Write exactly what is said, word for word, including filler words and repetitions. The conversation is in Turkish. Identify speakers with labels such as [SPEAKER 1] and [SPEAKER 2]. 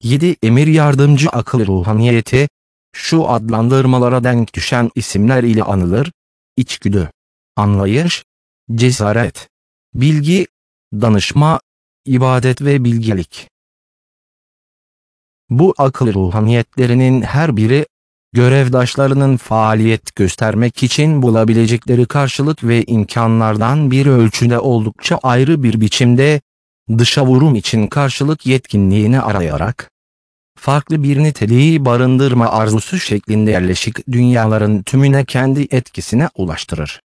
[SPEAKER 1] Yedi emir yardımcı akıl ruhaniyeti, şu adlandırmalara denk düşen isimler ile anılır: içgüdü, anlayış, cesaret, bilgi, danışma, ibadet ve bilgelik. Bu akıl ruhaniyetlerinin her biri, görevdaşlarının faaliyet göstermek için bulabilecekleri karşılık ve imkanlardan bir ölçüde oldukça ayrı bir biçimde, dışa vurum için karşılık yetkinliğini arayarak, farklı bir niteliği barındırma arzusu şeklinde yerleşik dünyaların tümüne kendi etkisine ulaştırır.